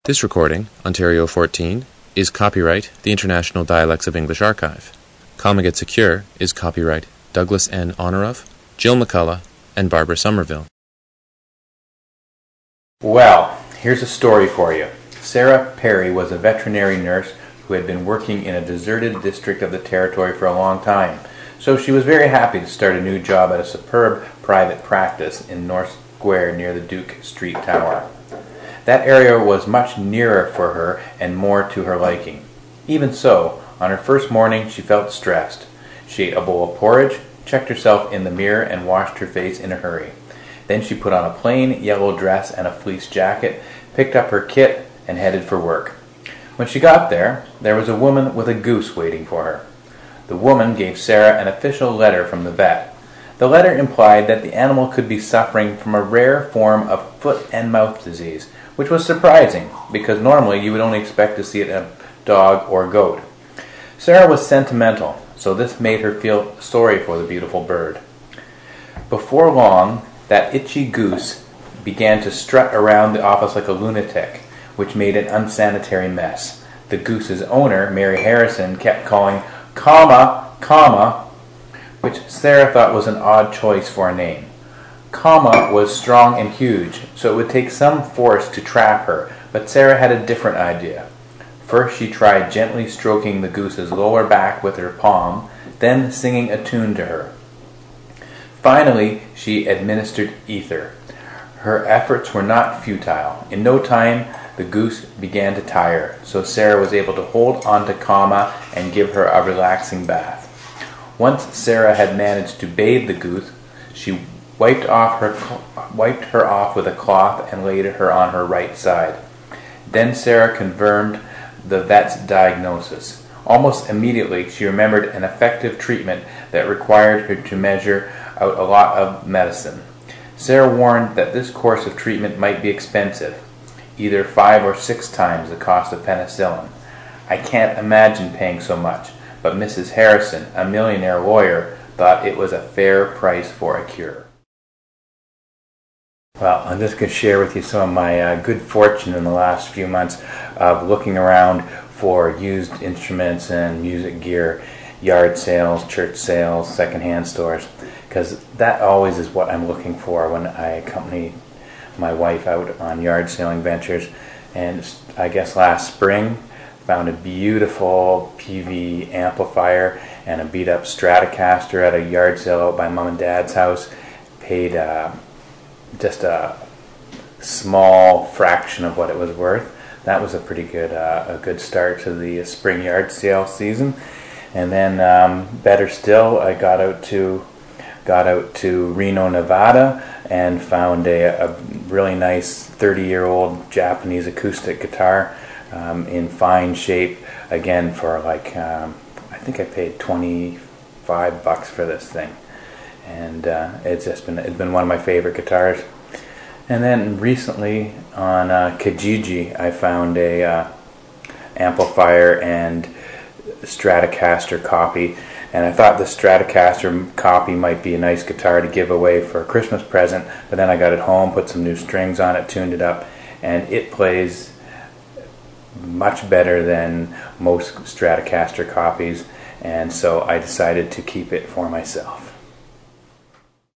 This recording, Ontario 14, is copyright the International Dialects of English Archive. Calming It Secure is copyright Douglas N. Honorov, Jill McCullough, and Barbara Somerville. Well, here's a story for you. Sarah Perry was a veterinary nurse who had been working in a deserted district of the territory for a long time. So she was very happy to start a new job at a superb private practice in North Square near the Duke Street Tower. That area was much nearer for her and more to her liking. Even so, on her first morning she felt stressed. She ate a bowl of porridge, checked herself in the mirror, and washed her face in a hurry. Then she put on a plain yellow dress and a fleece jacket, picked up her kit, and headed for work. When she got there, there was a woman with a goose waiting for her. The woman gave Sarah an official letter from the vet. The letter implied that the animal could be suffering from a rare form of foot and mouth disease, which was surprising, because normally you would only expect to see it in a dog or goat. Sarah was sentimental, so this made her feel sorry for the beautiful bird. Before long, that itchy goose began to strut around the office like a lunatic, which made an unsanitary mess. The goose's owner, Mary Harrison, kept calling, "Comma, comma," which Sarah thought was an odd choice for a name. Comma was strong and huge, so it would take some force to trap her, but Sarah had a different idea. First she tried gently stroking the goose's lower back with her palm, then singing a tune to her. Finally, she administered ether. Her efforts were not futile. In no time, the goose began to tire, so Sarah was able to hold on to Comma and give her a relaxing bath. Once Sarah had managed to bathe the goose, she wiped her off with a cloth and laid her on her right side. Then Sarah confirmed the vet's diagnosis. Almost immediately, she remembered an effective treatment that required her to measure out a lot of medicine. Sarah warned that this course of treatment might be expensive, either 5 or 6 times the cost of penicillin. I can't imagine paying so much, but Mrs. Harrison, a millionaire lawyer, thought it was a fair price for a cure. Well, I'm just going to share with you some of my good fortune in the last few months of looking around for used instruments and music gear, yard sales, church sales, secondhand stores, because that always is what I'm looking for when I accompany my wife out on yard sailing ventures. And I guess last spring found a beautiful PV amplifier and a beat up Stratocaster at a yard sale out by Mom and Dad's house. Paid just a small fraction of what it was worth. That was a pretty good a good start to the spring yard sale season. And then better still, I got out to Reno, Nevada, and found a really nice 30-year-old Japanese acoustic guitar in fine shape, again for like I think I paid $25 for this thing, and it's been one of my favorite guitars. And then recently on Kijiji, I found a amplifier and Stratocaster copy, and I thought the Stratocaster copy might be a nice guitar to give away for a Christmas present, but then I got it home, put some new strings on it, tuned it up, and it plays much better than most Stratocaster copies, and so I decided to keep it for myself.